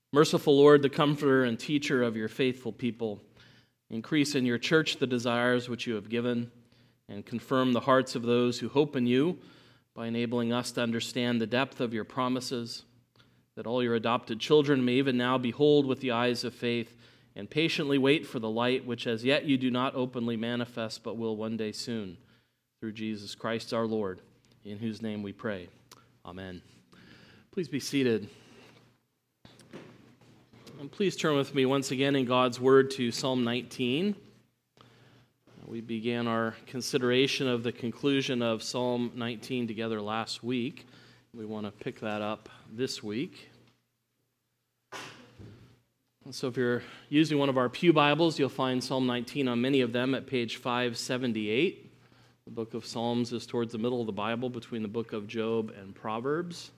Merciful Lord, the comforter and teacher of your faithful people, increase in your church the desires which you have given, and confirm the hearts of those who hope in you by enabling us to understand the depth of your promises, that all your adopted children may even now behold with the eyes of faith and patiently wait for the light which as yet you do not openly manifest but will one day soon, through Jesus Christ our Lord, in whose name we pray. Amen. Please be seated. And please turn with me once again in God's Word to Psalm 19. We began our consideration of the conclusion of Psalm 19 together last week. We want to pick that up this week. And so if you're using one of our pew Bibles, you'll find Psalm 19 on many of them at page 578. The book of Psalms is towards the middle of the Bible between the book of Job and Proverbs.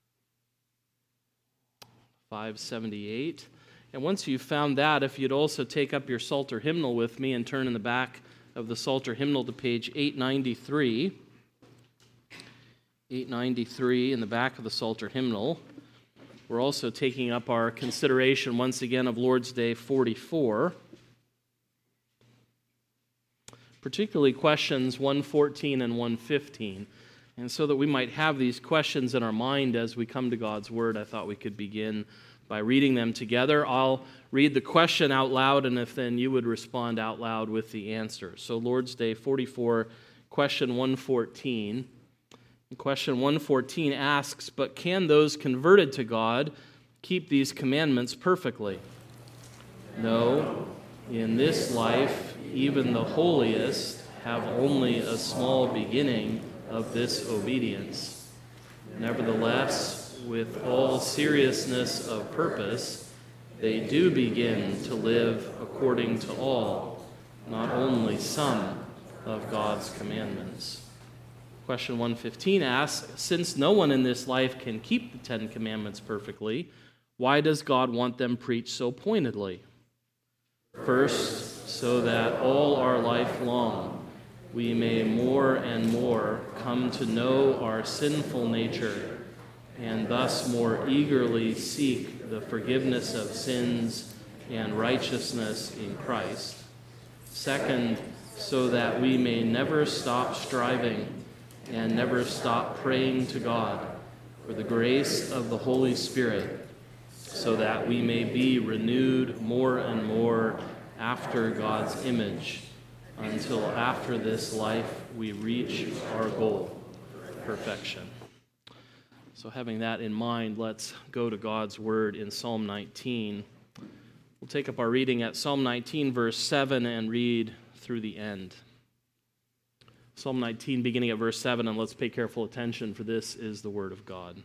578. And once you've found that, if you'd also take up your Psalter hymnal with me and turn in the back of the Psalter hymnal to page 893. 893 in the back of the Psalter hymnal. We're also taking up our consideration once again of Lord's Day 44. Particularly questions 114 and 115. And so that we might have these questions in our mind as we come to God's Word, I thought we could begin by reading them together. I'll read the question out loud, and if then you would respond out loud with the answer. So Lord's Day 44, question 114. And question 114 asks, "But can those converted to God keep these commandments perfectly?" No. In this life, even the holiest have only a small beginning of this obedience. Nevertheless, with all seriousness of purpose, they do begin to live according to all, not only some, of God's commandments. Question 115 asks, "Since no one in this life can keep the 10 Commandments perfectly, why does God want them preached so pointedly?" First, so that all our life long we may more and more come to know our sinful nature, and thus more eagerly seek the forgiveness of sins and righteousness in Christ. Second, so that we may never stop striving and never stop praying to God for the grace of the Holy Spirit, so that we may be renewed more and more after God's image, until after this life we reach our goal, perfection. So having that in mind, let's go to God's Word in Psalm 19. We'll take up our reading at Psalm 19, verse 7, and read through the end. Psalm 19, beginning at verse 7, and let's pay careful attention, for this is the Word of God.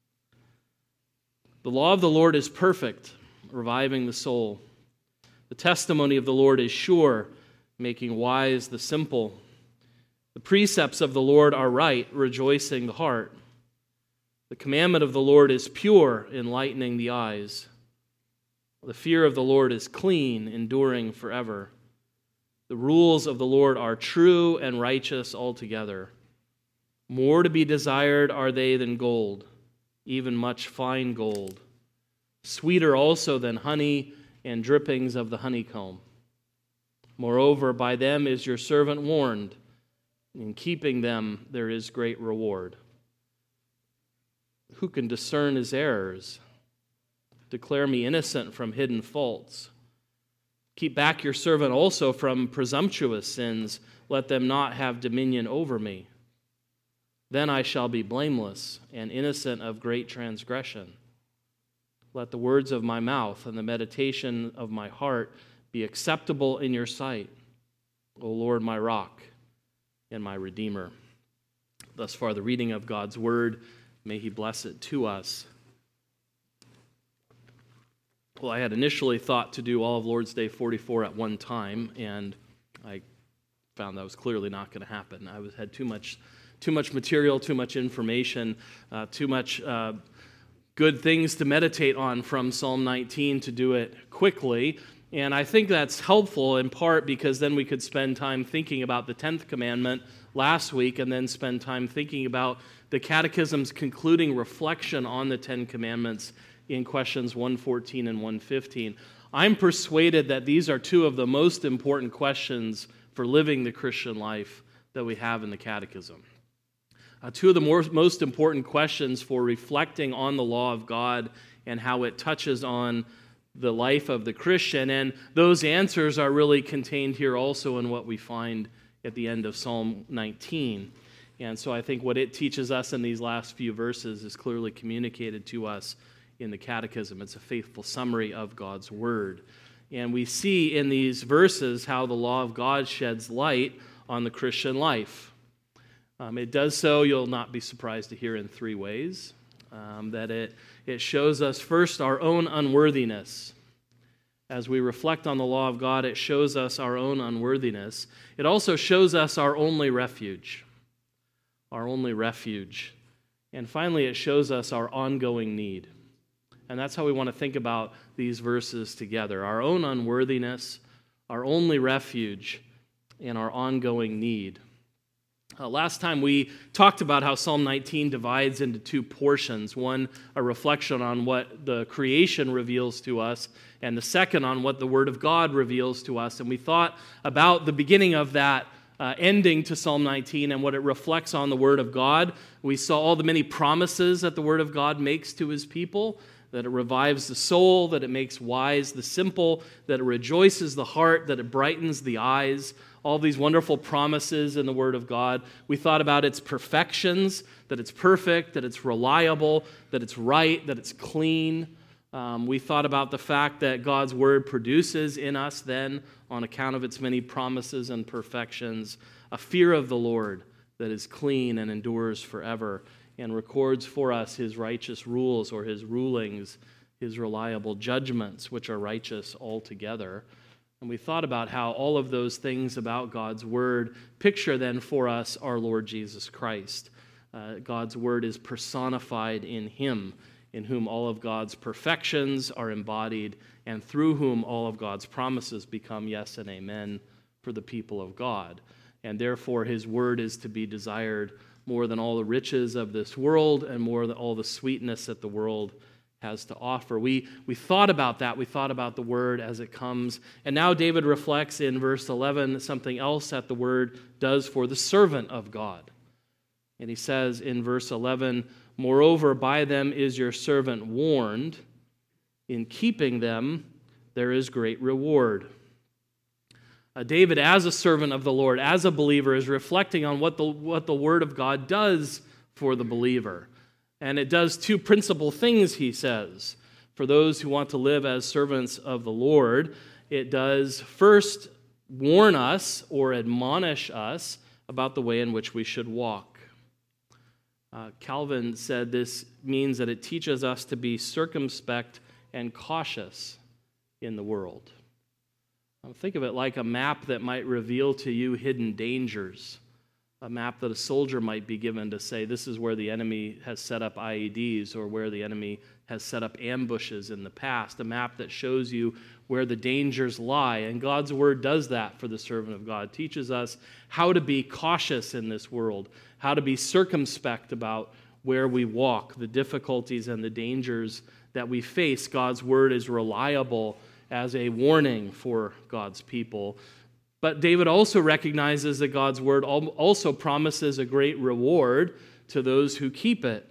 "The law of the Lord is perfect, reviving the soul. The testimony of the Lord is sure, making wise the simple. The precepts of the Lord are right, rejoicing the heart. The commandment of the Lord is pure, enlightening the eyes. The fear of the Lord is clean, enduring forever. The rules of the Lord are true and righteous altogether. More to be desired are they than gold, even much fine gold. Sweeter also than honey and drippings of the honeycomb. Moreover, by them is your servant warned. In keeping them there is great reward. Who can discern his errors? Declare me innocent from hidden faults. Keep back your servant also from presumptuous sins. Let them not have dominion over me. Then I shall be blameless and innocent of great transgression. Let the words of my mouth and the meditation of my heart be acceptable in your sight, O Lord, my rock and my redeemer." Thus far, the reading of God's Word. May He bless it to us. Well, I had initially thought to do all of Lord's Day 44 at one time, and I found that was clearly not going to happen. I had too much material, too much information, too much good things to meditate on from Psalm 19 to do it quickly. And I think that's helpful in part because then we could spend time thinking about the 10th commandment last week and then spend time thinking about the Catechism's concluding reflection on the 10 Commandments in questions 114 and 115. I'm persuaded that these are two of the most important questions for living the Christian life that we have in the Catechism. Two of the most important questions for reflecting on the law of God and how it touches on the life of the Christian. And those answers are really contained here also in what we find at the end of Psalm 19. And so I think what it teaches us in these last few verses is clearly communicated to us in the Catechism. It's a faithful summary of God's Word. And we see in these verses how the law of God sheds light on the Christian life. It does so, you'll not be surprised to hear, in three ways. That it shows us first our own unworthiness. As we reflect on the law of God, it shows us our own unworthiness. It also shows us our only refuge. Our only refuge. And finally, it shows us our ongoing need. And that's how we want to think about these verses together. Our own unworthiness, our only refuge, and our ongoing need. Last time we talked about how Psalm 19 divides into two portions. One, a reflection on what the creation reveals to us, and the second on what the Word of God reveals to us. And we thought about the beginning of that ending to Psalm 19 and what it reflects on the Word of God. We saw all the many promises that the Word of God makes to His people, that it revives the soul, that it makes wise the simple, that it rejoices the heart, that it brightens the eyes. All these wonderful promises in the Word of God. We thought about its perfections, that it's perfect, that it's reliable, that it's right, that it's clean. We thought about the fact that God's Word produces in us then, on account of its many promises and perfections, a fear of the Lord that is clean and endures forever and records for us His righteous rules or His rulings, His reliable judgments, which are righteous altogether. And we thought about how all of those things about God's Word picture then for us our Lord Jesus Christ. God's Word is personified in Him, in whom all of God's perfections are embodied, and through whom all of God's promises become yes and amen for the people of God. And therefore His Word is to be desired more than all the riches of this world and more than all the sweetness that the world has to offer. We thought about that. We thought about the Word as it comes. And now David reflects in verse 11 something else that the Word does for the servant of God. And he says in verse 11, "Moreover, by them is your servant warned. In keeping them, there is great reward." David, as a servant of the Lord, as a believer, is reflecting on what the Word of God does for the believer. And it does two principal things, he says. For those who want to live as servants of the Lord, it does first warn us or admonish us about the way in which we should walk. Calvin said this means that it teaches us to be circumspect and cautious in the world. Think of it like a map that might reveal to you hidden dangers. A map that a soldier might be given to say, this is where the enemy has set up IEDs or where the enemy has set up ambushes in the past. A map that shows you where the dangers lie. And God's Word does that for the servant of God. It teaches us how to be cautious in this world, how to be circumspect about where we walk, the difficulties and the dangers that we face. God's Word is reliable as a warning for God's people. But David also recognizes that God's Word also promises a great reward to those who keep it.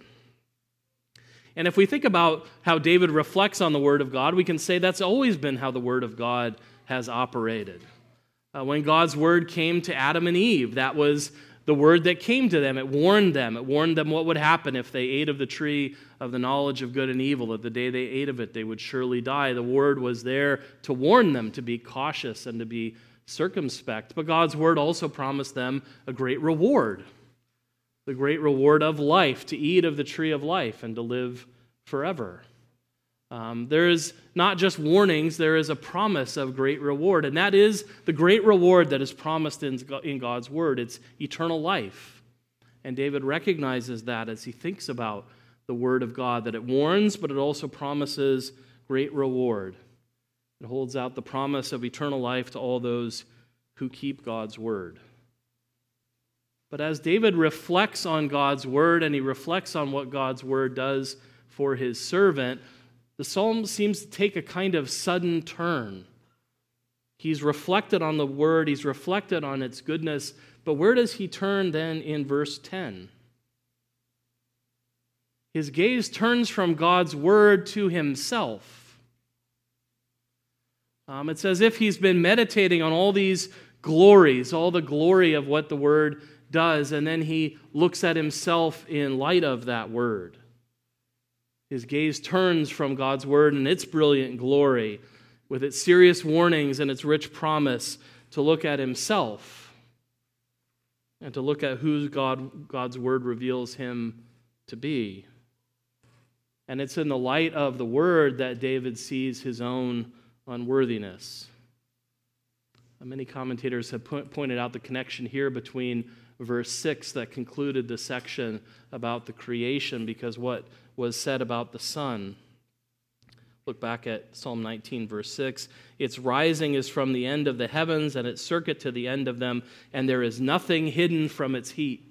And if we think about how David reflects on the Word of God, we can say that's always been how the Word of God has operated. When God's Word came to Adam and Eve, that was the Word that came to them. It warned them. It warned them what would happen if they ate of the tree of the knowledge of good and evil, that the day they ate of it, they would surely die. The Word was there to warn them to be cautious and to be circumspect. But God's Word also promised them a great reward, the great reward of life, to eat of the tree of life and to live forever. There is not just warnings, there is a promise of great reward, and that is the great reward that is promised in God's Word. It's eternal life. And David recognizes that as he thinks about the Word of God, that it warns, but it also promises great reward. It holds out the promise of eternal life to all those who keep God's Word. But as David reflects on God's Word and he reflects on what God's Word does for his servant, the psalm seems to take a kind of sudden turn. He's reflected on the word, he's reflected on its goodness, but where does he turn then in verse 10? His gaze turns from God's word to himself. It's as if he's been meditating on all these glories, all the glory of what the word does, and then he looks at himself in light of that word. His gaze turns from God's word and its brilliant glory, with its serious warnings and its rich promise, to look at himself and to look at who God's word reveals him to be. And it's in the light of the word that David sees his own unworthiness. Many commentators have pointed out the connection here between verse 6 that concluded the section about the creation, because what was said about the sun. Look back at Psalm 19, verse 6. Its rising is from the end of the heavens, and its circuit to the end of them, and there is nothing hidden from its heat.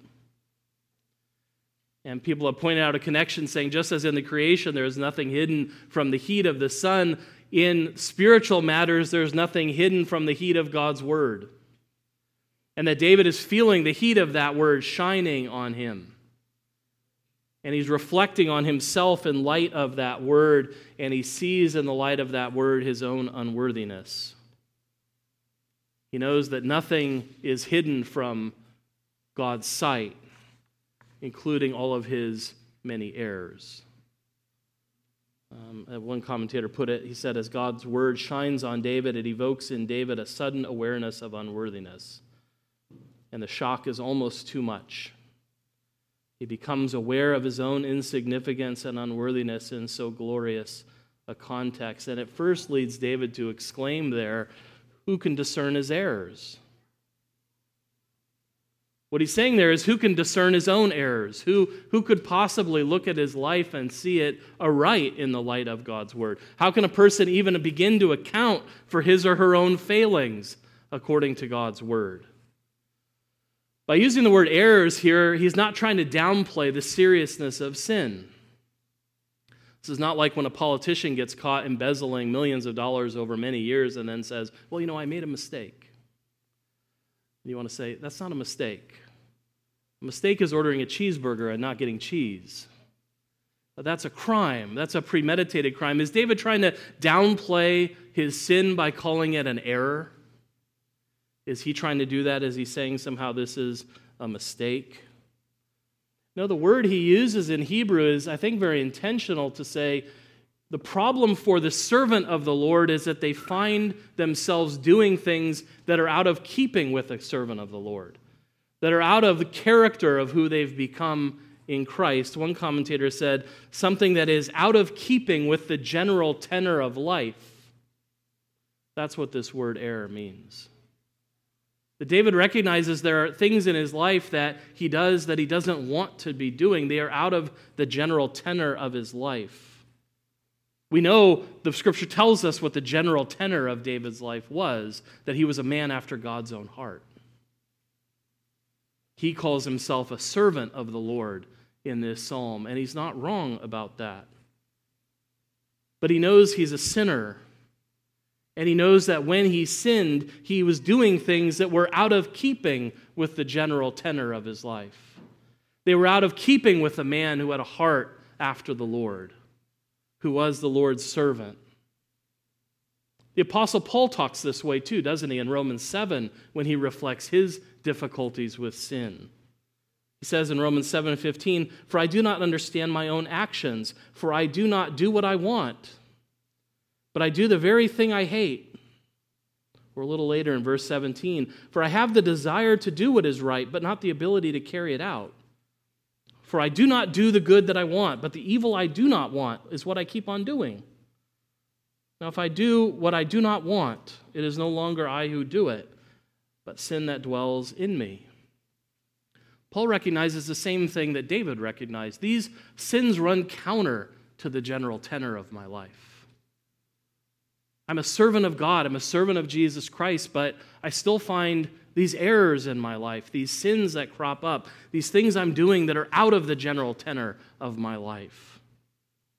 And people have pointed out a connection saying, just as in the creation there is nothing hidden from the heat of the sun, in spiritual matters there's nothing hidden from the heat of God's word. And that David is feeling the heat of that word shining on him. And he's reflecting on himself in light of that word, and he sees in the light of that word his own unworthiness. He knows that nothing is hidden from God's sight, including all of his many errors. One commentator put it, he said, as God's word shines on David, it evokes in David a sudden awareness of unworthiness. And the shock is almost too much. He becomes aware of his own insignificance and unworthiness in so glorious a context. And it first leads David to exclaim there, who can discern his errors? What he's saying there is, who can discern his own errors? Who could possibly look at his life and see it aright in the light of God's word? How can a person even begin to account for his or her own failings according to God's word? By using the word errors here, he's not trying to downplay the seriousness of sin. This is not like when a politician gets caught embezzling millions of dollars over many years and then says, well, I made a mistake. You want to say, that's not a mistake. A mistake is ordering a cheeseburger and not getting cheese. But that's a crime. That's a premeditated crime. Is David trying to downplay his sin by calling it an error? Is he trying to do that? Is he saying somehow this is a mistake? No, the word he uses in Hebrew is, I think, very intentional to say the problem for the servant of the Lord is that they find themselves doing things that are out of keeping with the servant of the Lord, that are out of the character of who they've become in Christ. One commentator said, something that is out of keeping with the general tenor of life. That's what this word error means. That David recognizes there are things in his life that he does that he doesn't want to be doing. They are out of the general tenor of his life. We know the Scripture tells us what the general tenor of David's life was, that he was a man after God's own heart. He calls himself a servant of the Lord in this psalm, and he's not wrong about that. But he knows he's a sinner, and he knows that when he sinned, he was doing things that were out of keeping with the general tenor of his life. They were out of keeping with a man who had a heart after the Lord, who was the Lord's servant. The Apostle Paul talks this way too, doesn't he, in Romans 7, when he reflects his difficulties with sin. He says in Romans 7:15, "For I do not understand my own actions, for I do not do what I want, but I do the very thing I hate." Or a little later in verse 17, "For I have the desire to do what is right, but not the ability to carry it out. For I do not do the good that I want, but the evil I do not want is what I keep on doing. Now if I do what I do not want, it is no longer I who do it, but sin that dwells in me." Paul recognizes the same thing that David recognized. These sins run counter to the general tenor of my life. I'm a servant of God, I'm a servant of Jesus Christ, but I still find these errors in my life, these sins that crop up, these things I'm doing that are out of the general tenor of my life.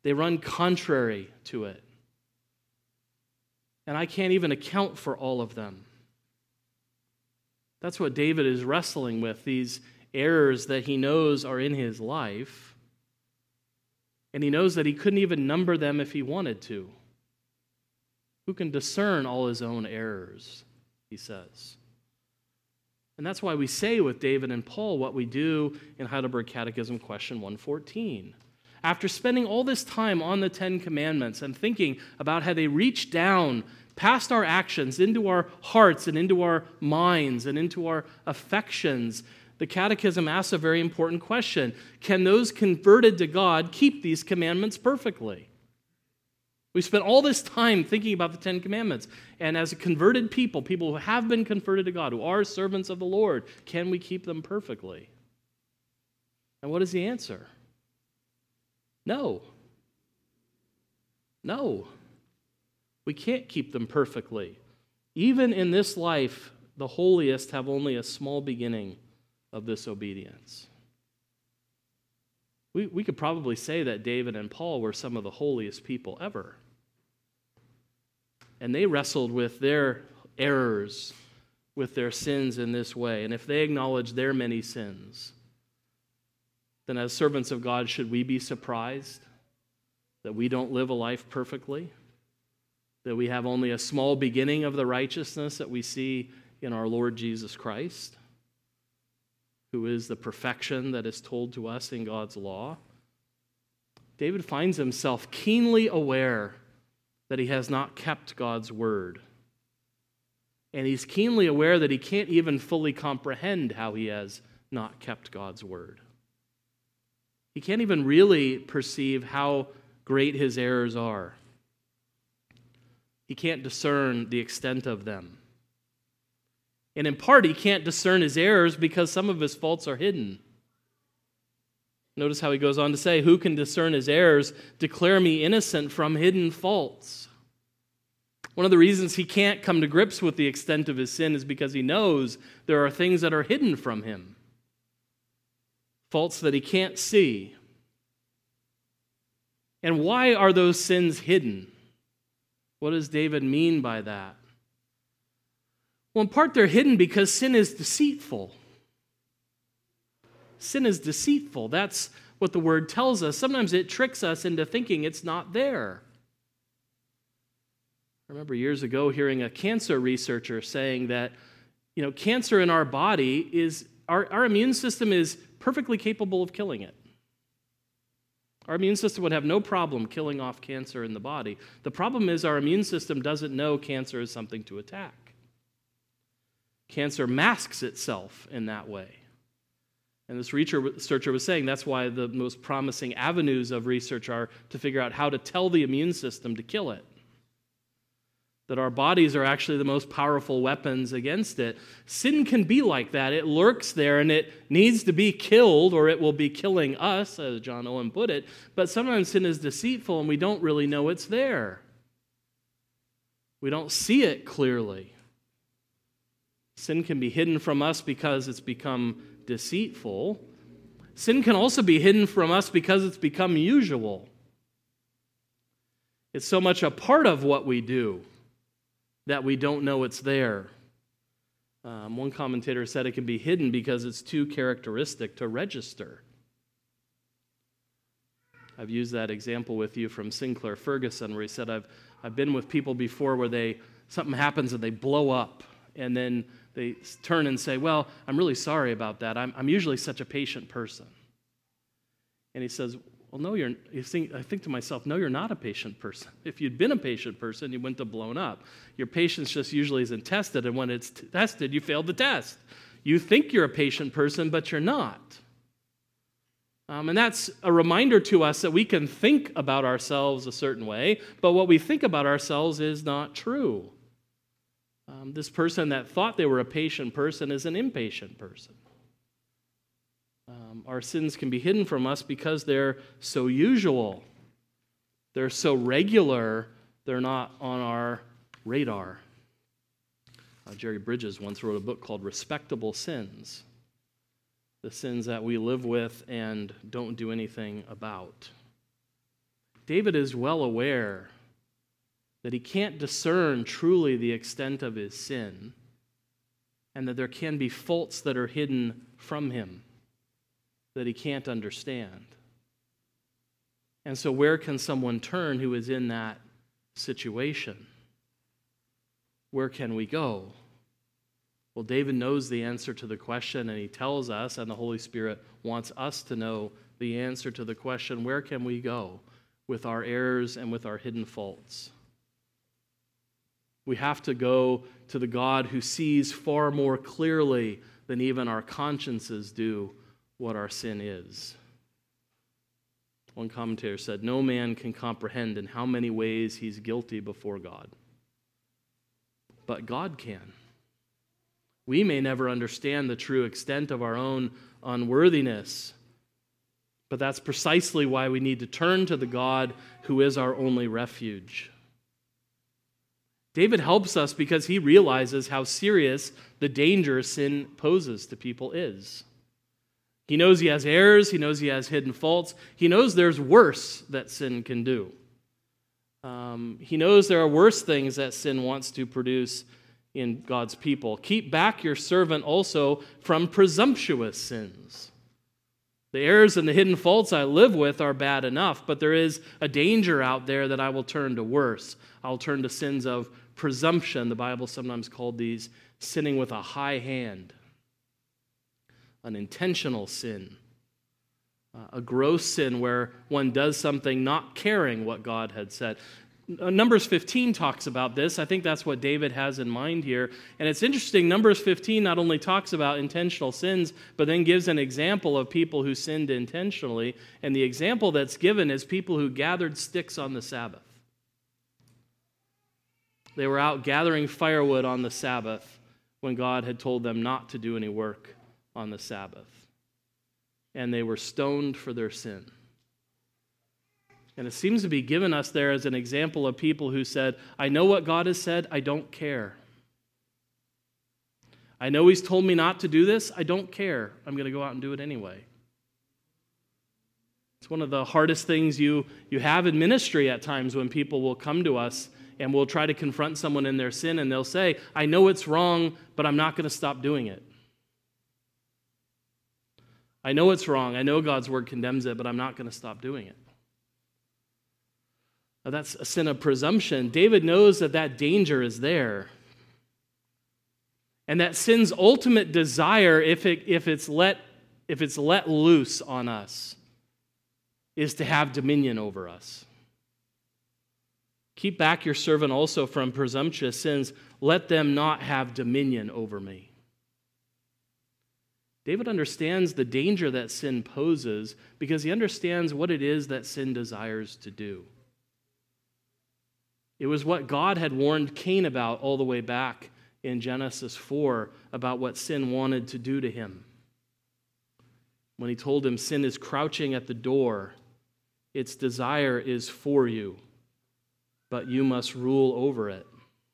They run contrary to it. And I can't even account for all of them. That's what David is wrestling with, these errors that he knows are in his life. And he knows that he couldn't even number them if he wanted to. Who can discern all his own errors, he says. And that's why we say with David and Paul what we do in Heidelberg Catechism question 114. After spending all this time on the Ten Commandments and thinking about how they reach down past our actions into our hearts and into our minds and into our affections, the Catechism asks a very important question. Can those converted to God keep these commandments perfectly? We spent all this time thinking about the Ten Commandments, and as a converted people, people who have been converted to God, who are servants of the Lord, can we keep them perfectly? And what is the answer? No. No. We can't keep them perfectly. Even in this life, the holiest have only a small beginning of this obedience. We could probably say that David and Paul were some of the holiest people ever. And they wrestled with their errors, with their sins in this way. And if they acknowledge their many sins, then as servants of God, should we be surprised that we don't live a life perfectly? That we have only a small beginning of the righteousness that we see in our Lord Jesus Christ, who is the perfection that is told to us in God's law? David finds himself keenly aware that he has not kept God's word. And he's keenly aware that he can't even fully comprehend how he has not kept God's word. He can't even really perceive how great his errors are. He can't discern the extent of them. And in part, he can't discern his errors because some of his faults are hidden. Notice how he goes on to say, "Who can discern his errors? Declare me innocent from hidden faults." One of the reasons he can't come to grips with the extent of his sin is because he knows there are things that are hidden from him. Faults that he can't see. And why are those sins hidden? What does David mean by that? Well, in part, they're hidden because sin is deceitful. Sin is deceitful. That's what the word tells us. Sometimes it tricks us into thinking it's not there. I remember years ago hearing a cancer researcher saying that, cancer in our body is, our immune system is perfectly capable of killing it. Our immune system would have no problem killing off cancer in the body. The problem is our immune system doesn't know cancer is something to attack. Cancer masks itself in that way. And this researcher was saying that's why the most promising avenues of research are to figure out how to tell the immune system to kill it. That our bodies are actually the most powerful weapons against it. Sin can be like that. It lurks there and it needs to be killed or it will be killing us, as John Owen put it. But sometimes sin is deceitful and we don't really know it's there. We don't see it clearly. Sin can be hidden from us because it's become deceitful. Sin can also be hidden from us because it's become usual. It's so much a part of what we do that we don't know it's there. One commentator said it can be hidden because it's too characteristic to register. I've used that example with you from Sinclair Ferguson, where he said, I've been with people before where something happens and they blow up, and then they turn and say, well, I'm really sorry about that. I'm usually such a patient person. And he says, well, no, I think to myself, no, you're not a patient person. If you'd been a patient person, you wouldn't have blown up. Your patience just usually isn't tested, and when it's tested, you failed the test. You think you're a patient person, but you're not. And that's a reminder to us that we can think about ourselves a certain way, but what we think about ourselves is not true. This person that thought they were a patient person is an impatient person. Our sins can be hidden from us because they're so usual. They're so regular, they're not on our radar. Jerry Bridges once wrote a book called Respectable Sins, the sins that we live with and don't do anything about. David is well aware that he can't discern truly the extent of his sin, and that there can be faults that are hidden from him that he can't understand. And so where can someone turn who is in that situation? Where can we go? Well, David knows the answer to the question, and he tells us, and the Holy Spirit wants us to know the answer to the question, where can we go with our errors and with our hidden faults? We have to go to the God who sees far more clearly than even our consciences do what our sin is. One commentator said, "No man can comprehend in how many ways he's guilty before God. But God can." We may never understand the true extent of our own unworthiness, but that's precisely why we need to turn to the God who is our only refuge. David helps us because he realizes how serious the danger sin poses to people is. He knows he has errors, he knows he has hidden faults, he knows there's worse that sin can do. He knows there are worse things that sin wants to produce in God's people. Keep back your servant also from presumptuous sins. The errors and the hidden faults I live with are bad enough, but there is a danger out there that I will turn to worse. I'll turn to sins of presumption. The Bible sometimes called these sinning with a high hand, an intentional sin, a gross sin where one does something not caring what God had said. Numbers 15 talks about this. I think that's what David has in mind here. And it's interesting, Numbers 15 not only talks about intentional sins, but then gives an example of people who sinned intentionally. And the example that's given is people who gathered sticks on the Sabbath. They were out gathering firewood on the Sabbath when God had told them not to do any work on the Sabbath. And they were stoned for their sin. And it seems to be given us there as an example of people who said, I know what God has said, I don't care. I know He's told me not to do this, I don't care. I'm going to go out and do it anyway. It's one of the hardest things you have in ministry at times when people will come to us and we'll try to confront someone in their sin and they'll say, I know it's wrong, but I'm not going to stop doing it. I know it's wrong, I know God's word condemns it, but I'm not going to stop doing it. Now, that's a sin of presumption. David knows that that danger is there. And that sin's ultimate desire, if it's let loose on us, is to have dominion over us. Keep back your servant also from presumptuous sins. Let them not have dominion over me. David understands the danger that sin poses because he understands what it is that sin desires to do. It was what God had warned Cain about all the way back in Genesis 4 about what sin wanted to do to him. When he told him sin is crouching at the door, its desire is for you, but you must rule over it.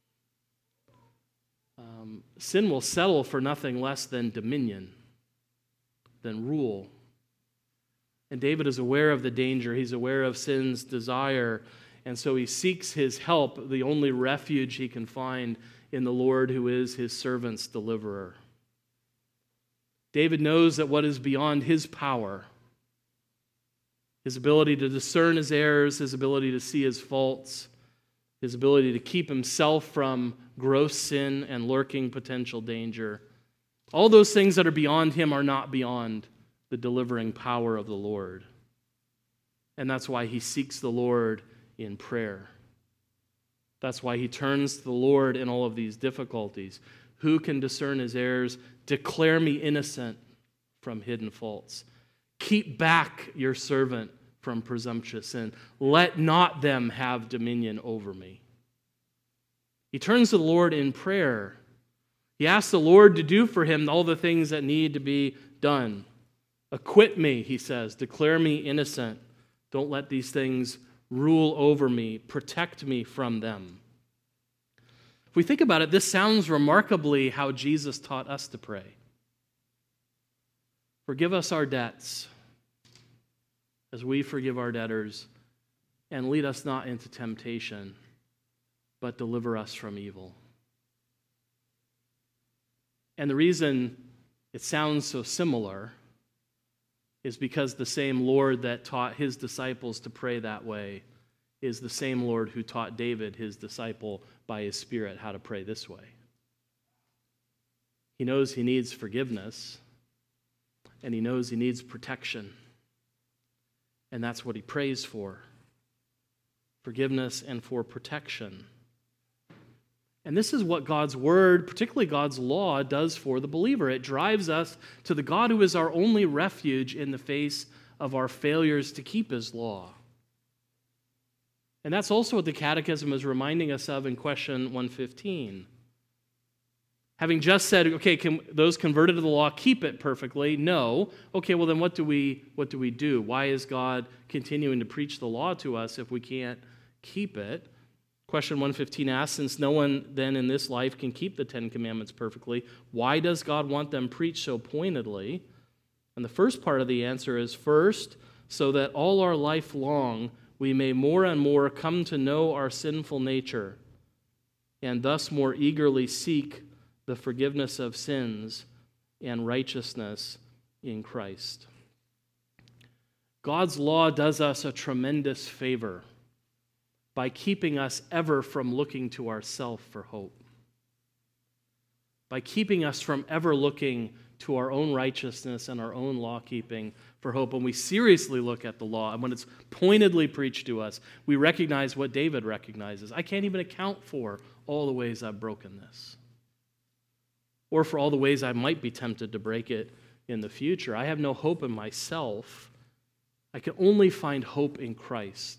Sin will settle for nothing less than dominion, than rule. And David is aware of the danger. He's aware of sin's desire. And so he seeks his help, the only refuge he can find in the Lord who is his servant's deliverer. David knows that what is beyond his power, his ability to discern his errors, his ability to see his faults, his ability to keep himself from gross sin and lurking potential danger, all those things that are beyond him are not beyond the delivering power of the Lord. And that's why he seeks the Lord in prayer. That's why he turns to the Lord in all of these difficulties. Who can discern his errors? Declare me innocent from hidden faults. Keep back your servant from presumptuous sin. Let not them have dominion over me. He turns to the Lord in prayer. He asks the Lord to do for him all the things that need to be done. Acquit me, he says. Declare me innocent. Don't let these things rule over me, protect me from them. If we think about it, this sounds remarkably how Jesus taught us to pray. Forgive us our debts as we forgive our debtors, and lead us not into temptation, but deliver us from evil. And the reason it sounds so similar is because the same Lord that taught his disciples to pray that way is the same Lord who taught David, his disciple, by his Spirit how to pray this way. He knows he needs forgiveness, and he knows he needs protection. And that's what he prays for. Forgiveness and for protection. And this is what God's word, particularly God's law, does for the believer. It drives us to the God who is our only refuge in the face of our failures to keep his law. And that's also what the Catechism is reminding us of in question 115. Having just said, okay, can those converted to the law keep it perfectly? No. Okay, well then what do we do? Why is God continuing to preach the law to us if we can't keep it? Question 115 asks, since no one then in this life can keep the Ten Commandments perfectly, why does God want them preached so pointedly? And the first part of the answer is, first, so that all our life long we may more and more come to know our sinful nature, and thus more eagerly seek the forgiveness of sins and righteousness in Christ. God's law does us a tremendous favor by keeping us ever from looking to ourselves for hope, by keeping us from ever looking to our own righteousness and our own law-keeping for hope. When we seriously look at the law and when it's pointedly preached to us, we recognize what David recognizes. I can't even account for all the ways I've broken this, or for all the ways I might be tempted to break it in the future. I have no hope in myself. I can only find hope in Christ.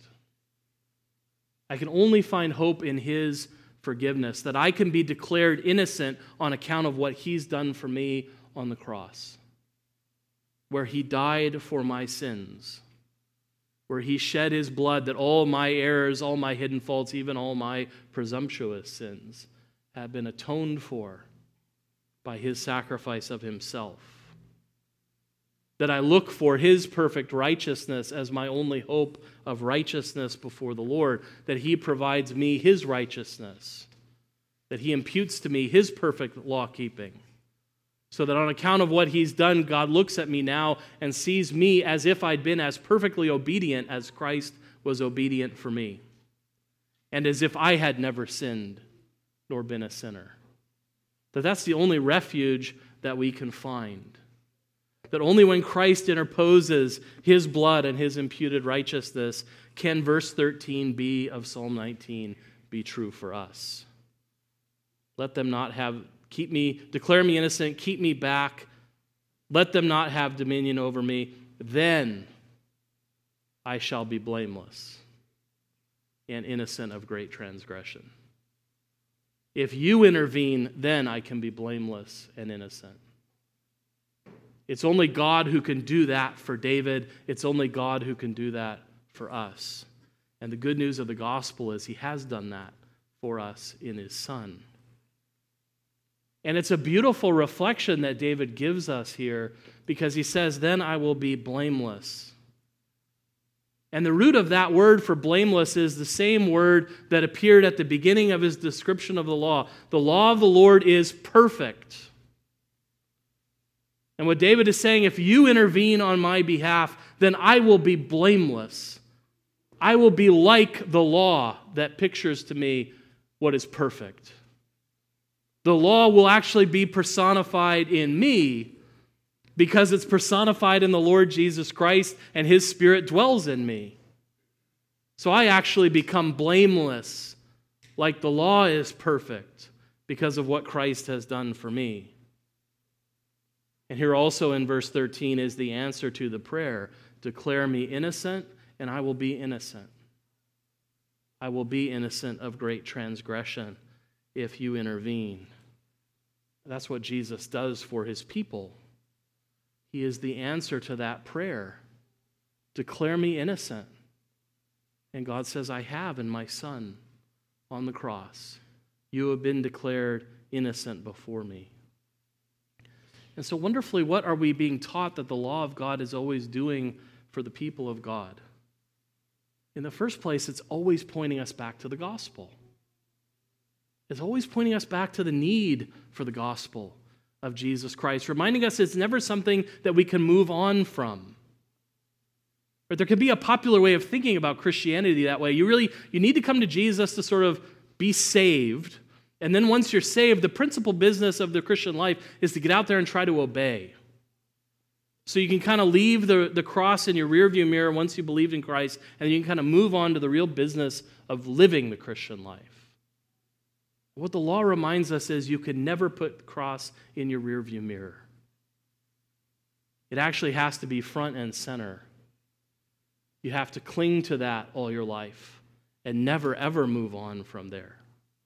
I can only find hope in his forgiveness, that I can be declared innocent on account of what he's done for me on the cross, where he died for my sins, where he shed his blood, that all my errors, all my hidden faults, even all my presumptuous sins have been atoned for by his sacrifice of himself. That I look for his perfect righteousness as my only hope of righteousness before the Lord, that he provides me his righteousness, that he imputes to me his perfect law-keeping, so that on account of what he's done, God looks at me now and sees me as if I'd been as perfectly obedient as Christ was obedient for me, and as if I had never sinned nor been a sinner. That's the only refuge that we can find. That only when Christ interposes his blood and his imputed righteousness can verse 13b of Psalm 19 be true for us. Let them not declare me innocent, keep me back, let them not have dominion over me, then I shall be blameless and innocent of great transgression. If you intervene, then I can be blameless and innocent. It's only God who can do that for David. It's only God who can do that for us. And the good news of the gospel is he has done that for us in his Son. And it's a beautiful reflection that David gives us here, because he says, then I will be blameless. And the root of that word for blameless is the same word that appeared at the beginning of his description of the law. The law of the Lord is perfect. And what David is saying, if you intervene on my behalf, then I will be blameless. I will be like the law that pictures to me what is perfect. The law will actually be personified in me because it's personified in the Lord Jesus Christ and his Spirit dwells in me. So I actually become blameless, like the law is perfect because of what Christ has done for me. And here also in verse 13 is the answer to the prayer, declare me innocent, and I will be innocent. I will be innocent of great transgression if you intervene. That's what Jesus does for his people. He is the answer to that prayer. Declare me innocent. And God says, I have in my Son on the cross. You have been declared innocent before me. And so wonderfully, what are we being taught that the law of God is always doing for the people of God? In the first place, it's always pointing us back to the gospel. It's always pointing us back to the need for the gospel of Jesus Christ, reminding us it's never something that we can move on from. But there could be a popular way of thinking about Christianity that way. You need to come to Jesus to sort of be saved. And then once you're saved, the principal business of the Christian life is to get out there and try to obey. So you can kind of leave the cross in your rearview mirror once you believed in Christ, and you can kind of move on to the real business of living the Christian life. What the law reminds us is you can never put the cross in your rearview mirror. It actually has to be front and center. You have to cling to that all your life and never, ever move on from there.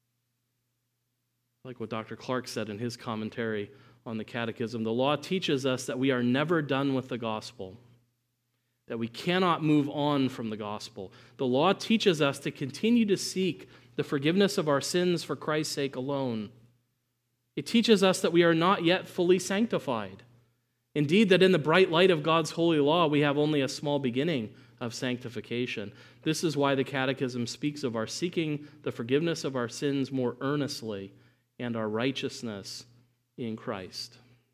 Like what Dr. Clark said in his commentary on the Catechism, the law teaches us that we are never done with the gospel, that we cannot move on from the gospel. The law teaches us to continue to seek the forgiveness of our sins for Christ's sake alone. It teaches us that we are not yet fully sanctified. Indeed, that in the bright light of God's holy law, we have only a small beginning of sanctification. This is why the Catechism speaks of our seeking the forgiveness of our sins more earnestly and our righteousness in Christ.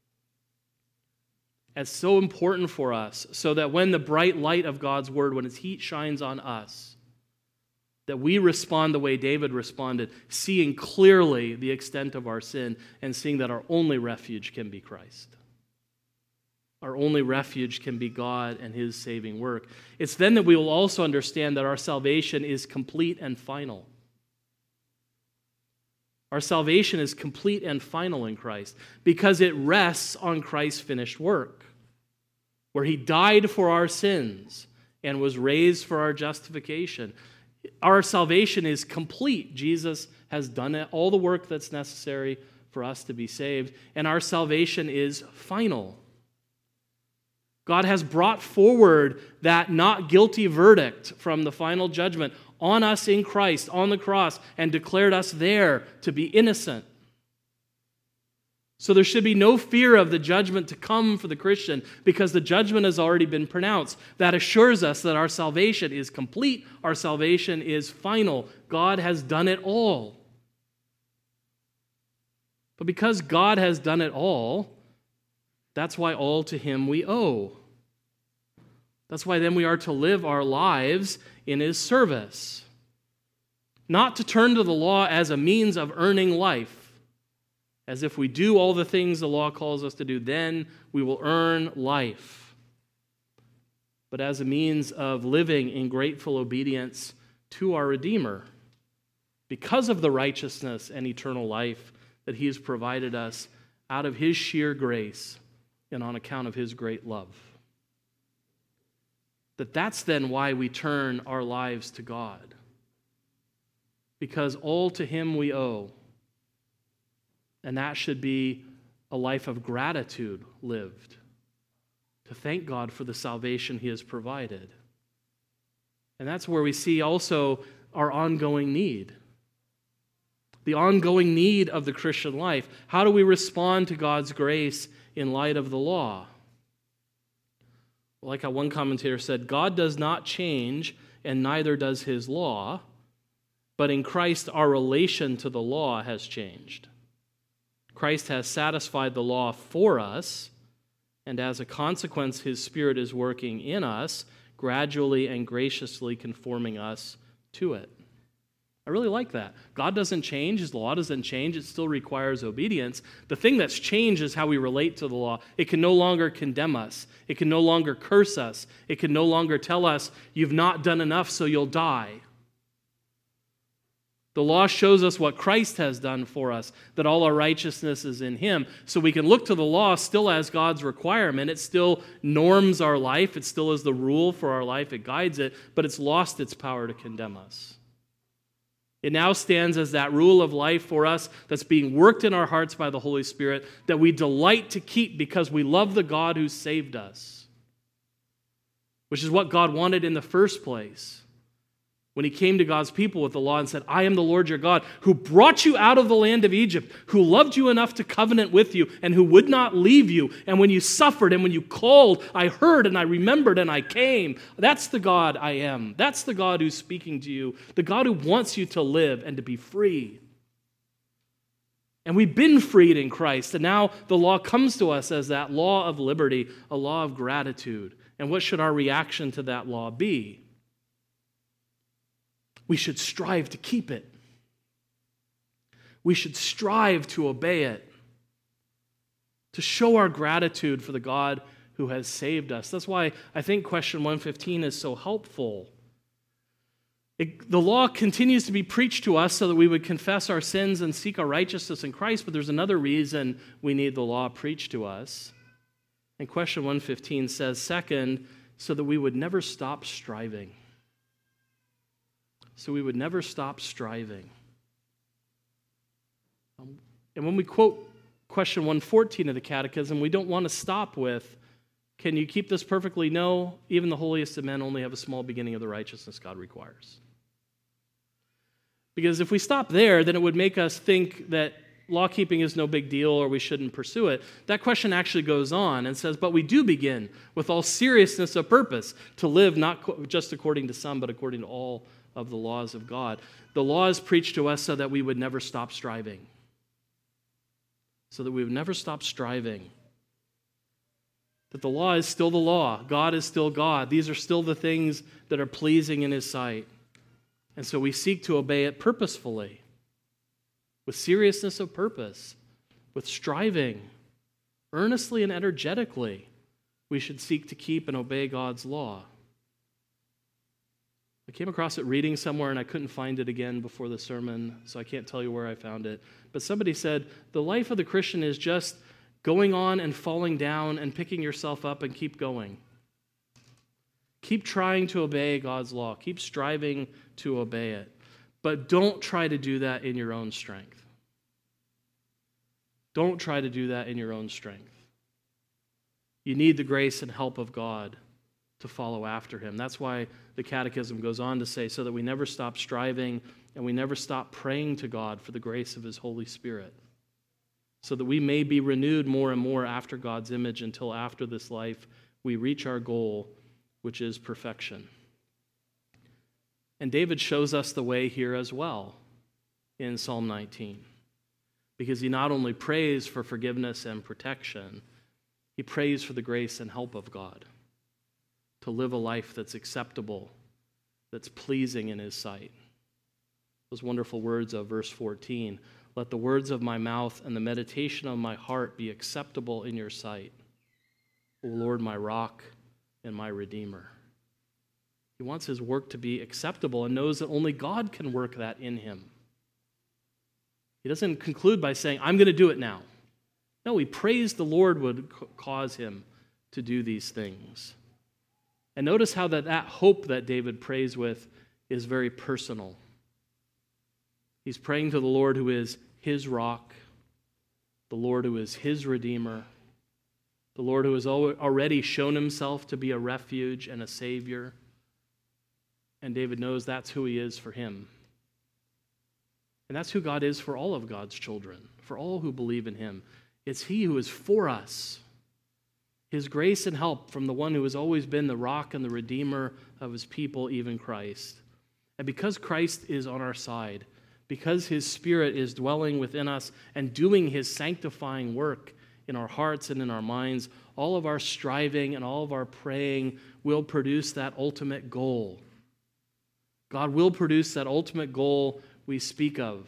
It's so important for us so that when the bright light of God's word, when its heat shines on us, that we respond the way David responded, seeing clearly the extent of our sin and seeing that our only refuge can be Christ. Our only refuge can be God and his saving work. It's then that we will also understand that our salvation is complete and final. Our salvation is complete and final in Christ because it rests on Christ's finished work, where he died for our sins and was raised for our justification. Our salvation is complete. Jesus has done all the work that's necessary for us to be saved, and our salvation is final. God has brought forward that not guilty verdict from the final judgment on us in Christ, on the cross, and declared us there to be innocent. So there should be no fear of the judgment to come for the Christian because the judgment has already been pronounced. That assures us that our salvation is complete, our salvation is final. God has done it all. But because God has done it all, that's why all to him we owe. That's why then we are to live our lives in his service. Not to turn to the law as a means of earning life, as if we do all the things the law calls us to do, then we will earn life. But as a means of living in grateful obedience to our Redeemer, because of the righteousness and eternal life that he has provided us out of his sheer grace and on account of his great love. That's then why we turn our lives to God. Because all to him we owe. And that should be a life of gratitude lived, to thank God for the salvation he has provided. And that's where we see also our ongoing need. The ongoing need of the Christian life. How do we respond to God's grace in light of the law? Like how one commentator said, God does not change and neither does his law, but in Christ our relation to the law has changed. Christ has satisfied the law for us, and as a consequence, his Spirit is working in us, gradually and graciously conforming us to it. I really like that. God doesn't change. His law doesn't change. It still requires obedience. The thing that's changed is how we relate to the law. It can no longer condemn us. It can no longer curse us. It can no longer tell us, you've not done enough, so you'll die. The law shows us what Christ has done for us, that all our righteousness is in him. So we can look to the law still as God's requirement. It still norms our life. It still is the rule for our life. It guides it, but it's lost its power to condemn us. It now stands as that rule of life for us that's being worked in our hearts by the Holy Spirit that we delight to keep because we love the God who saved us, which is what God wanted in the first place. when he came to God's people with the law and said, I am the Lord your God, who brought you out of the land of Egypt, who loved you enough to covenant with you, and who would not leave you. And when you suffered and when you called, I heard and I remembered and I came. That's the God I am. That's the God who's speaking to you, the God who wants you to live and to be free. And we've been freed in Christ, and now the law comes to us as that law of liberty, a law of gratitude. And what should our reaction to that law be? We should strive to keep it. We should strive to obey it, to show our gratitude for the God who has saved us. That's why I think question 115 is so helpful. The law continues to be preached to us so that we would confess our sins and seek our righteousness in Christ, but there's another reason we need the law preached to us. And question 115 says, second, so that we would never stop striving. So we would never stop striving. And when we quote question 114 of the Catechism, we don't want to stop with, can you keep this perfectly? No, even the holiest of men only have a small beginning of the righteousness God requires. Because if we stop there, then it would make us think that law-keeping is no big deal or we shouldn't pursue it. That question actually goes on and says, but we do begin with all seriousness of purpose to live not just according to some, but according to all of the laws of God. The law is preached to us so that we would never stop striving. So that we would never stop striving. That the law is still the law. God is still God. These are still the things that are pleasing in His sight. And so we seek to obey it purposefully, with seriousness of purpose, with striving, earnestly and energetically. We should seek to keep and obey God's law. I came across it reading somewhere and I couldn't find it again before the sermon, so I can't tell you where I found it. But somebody said, the life of the Christian is just going on and falling down and picking yourself up and keep going. Keep trying to obey God's law. Keep striving to obey it. But don't try to do that in your own strength. Don't try to do that in your own strength. You need the grace and help of God to follow after Him. That's why the Catechism goes on to say, so that we never stop striving and we never stop praying to God for the grace of His Holy Spirit, so that we may be renewed more and more after God's image until after this life we reach our goal, which is perfection. And David shows us the way here as well in Psalm 19, because he not only prays for forgiveness and protection, he prays for the grace and help of God to live a life that's acceptable, that's pleasing in His sight. Those wonderful words of verse 14, let the words of my mouth and the meditation of my heart be acceptable in your sight, O Lord, my rock and my redeemer. He wants his work to be acceptable and knows that only God can work that in him. He doesn't conclude by saying, I'm going to do it now. No, he prays the Lord would cause him to do these things. And notice how that hope that David prays with is very personal. He's praying to the Lord who is his rock, the Lord who is his redeemer, the Lord who has already shown himself to be a refuge and a savior. And David knows that's who he is for him. And that's who God is for all of God's children, for all who believe in him. It's he who is for us. His grace and help from the one who has always been the rock and the redeemer of his people, even Christ. And because Christ is on our side, because his Spirit is dwelling within us and doing his sanctifying work in our hearts and in our minds, all of our striving and all of our praying will produce that ultimate goal. God will produce that ultimate goal we speak of.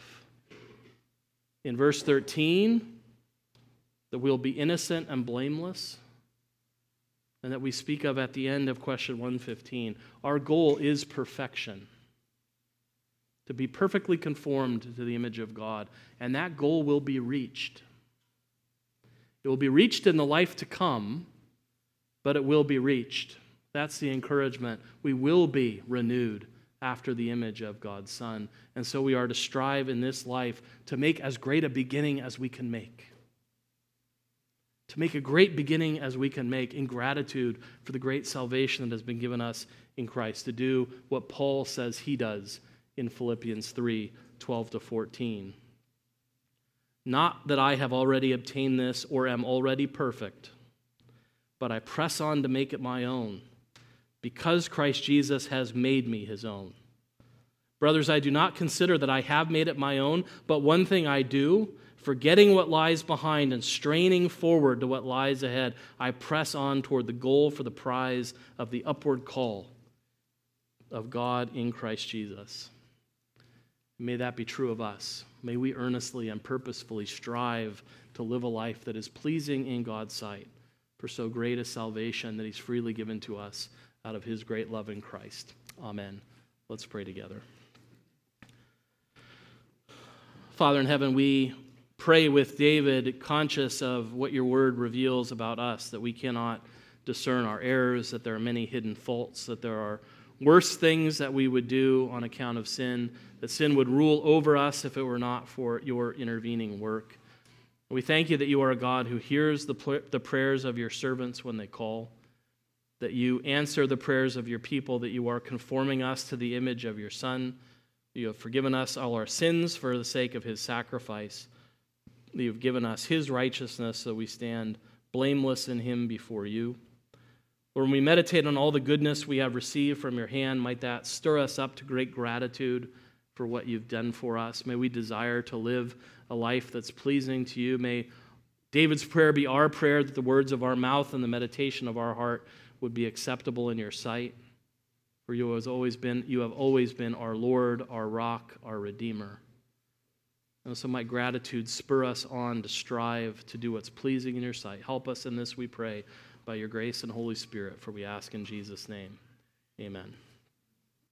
In verse 13, that we'll be innocent and blameless, and that we speak of at the end of question 115. Our goal is perfection, to be perfectly conformed to the image of God, and that goal will be reached. It will be reached in the life to come, but it will be reached. That's the encouragement. We will be renewed after the image of God's Son. And so we are to strive in this life to make as great a beginning as we can make. To make a great beginning as we can make in gratitude for the great salvation that has been given us in Christ, to do what Paul says he does in Philippians 3:12-14. Not that I have already obtained this or am already perfect, but I press on to make it my own, because Christ Jesus has made me his own. Brothers, I do not consider that I have made it my own, but one thing I do, forgetting what lies behind and straining forward to what lies ahead, I press on toward the goal for the prize of the upward call of God in Christ Jesus. May that be true of us. May we earnestly and purposefully strive to live a life that is pleasing in God's sight, for so great a salvation that he's freely given to us out of his great love in Christ. Amen. Let's pray together. Father in heaven, we pray with David, conscious of what your word reveals about us, that we cannot discern our errors, that there are many hidden faults, that there are worse things that we would do on account of sin, that sin would rule over us if it were not for your intervening work. We thank you that you are a God who hears the prayers of your servants when they call, that you answer the prayers of your people, that you are conforming us to the image of your Son. You have forgiven us all our sins for the sake of his sacrifice. You have given us his righteousness so we stand blameless in him before you. Lord, when we meditate on all the goodness we have received from your hand, might that stir us up to great gratitude for what you've done for us. May we desire to live a life that's pleasing to you. May David's prayer be our prayer, that the words of our mouth and the meditation of our heart would be acceptable in your sight. For you have always been our Lord, our rock, our Redeemer. And so might gratitude spur us on to strive to do what's pleasing in your sight. Help us in this, we pray, by your grace and Holy Spirit, for we ask in Jesus' name. Amen.